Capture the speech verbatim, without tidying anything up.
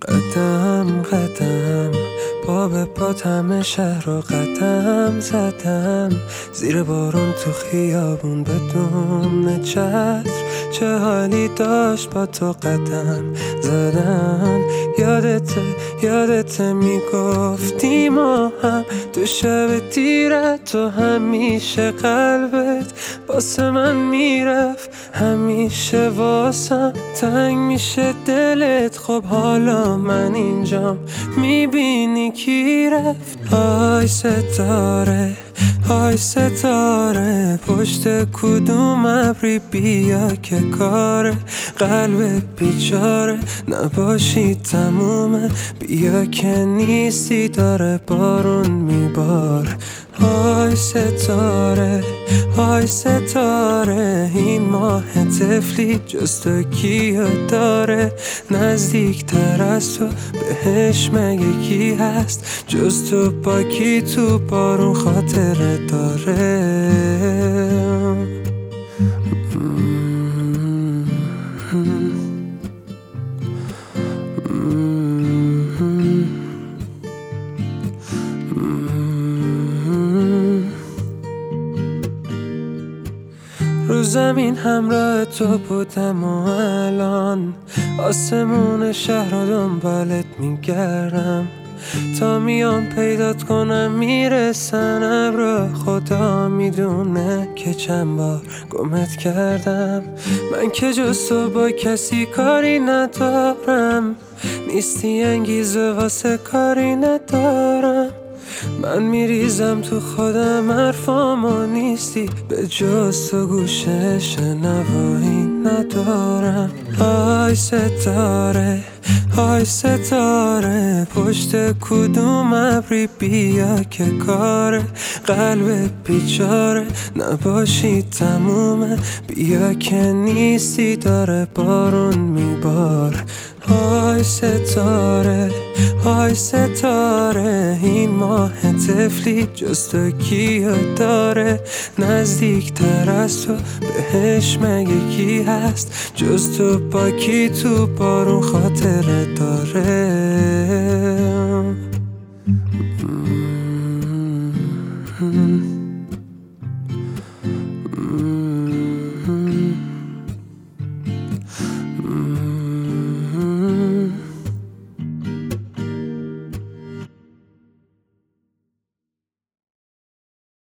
قدم قدم پا به پا همه شهر رو قدم زدم، زیر بارون تو خیابون بدون چتر، چه حالی داشت با تو قدم زدن. یادته یادته میگفتی ما هم تو شب تیرت، تو همیشه قلبت واسه من میرفت، همیشه واسم تنگ میشه دلت. خب حالا من اینجام میبینی کی رفت. آی ستاره آی ستاره پشت کدوم ابری بیا که کار قلب بیچاره نباشی تمومه، بیا که نیستی داره بارون میبار. آی ستاره آی ستاره این ماه طفلی جز تو کیو داره، نزدیک تر از تو بهش مگه کی هست، جز تو با کی تو بارون خاطره داره. رو زمین همراه تو بودم و الان آسمون شهر رو دنبالت میگردم، تا میام پیدات کنم میرسن ابرا. خدا میدونه که چند بار گمت کردم، من که جز تو با کسی کاری ندارم، نیستی انگیزه واسه کاری ندارم. من میریزم تو خودم حرفامو نیستی، به جز تو گوشه شنوایی ندارم. آی ستاره آی ستاره پشت کدوم ابری بیا که کار قلب بیچاره نباشی تمومه، بیا که نیستی داره بارون میبار. آی ستاره آی ستاره این ماه طفلی جز تو کیو داره، نزدیک تر از تو بهش مگه کی هست، جز تو با کی تو بارون خاطره داره.